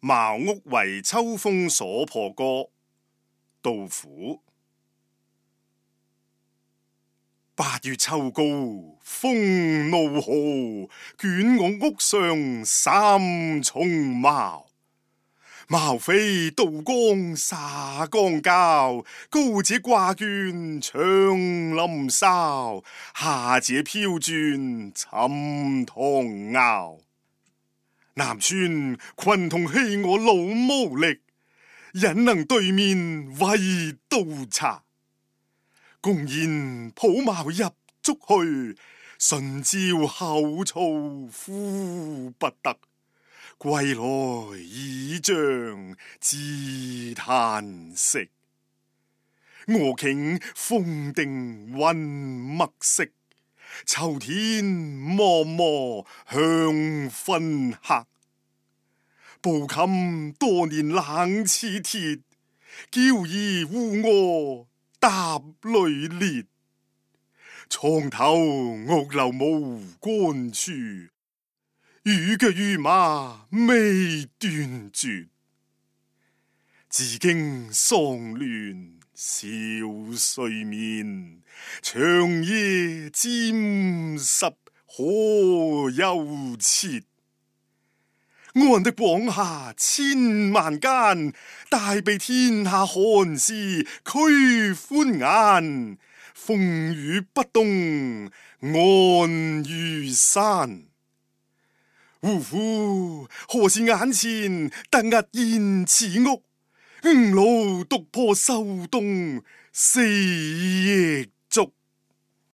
茅屋為秋風所破歌，杜甫。8月秋高風怒號，捲我屋上三重茅。茅飛渡江沙江郊，高者掛卷長林梢，下者飄轉沉塘坳。南村群童戲我老無力，忍能對面為盜賊。公宴抱茅入竹去，順招後槽呼不得。歸來已將自嘆息。俄頃風定雲墨色，秋天漠漠香熏黑。暴衾多年冷似鐵，嬌兒護我踏雷裂。床頭屋漏無乾處，雨腳雨馬未斷絕。自經喪亂少睡眠，長夜沾濕何由徹。安得廣廈千萬間，大庇天下寒士驅歡顏。風雨不動安如山。嗚呼！何時眼前突兀現此屋？吾老獨破受凍四夜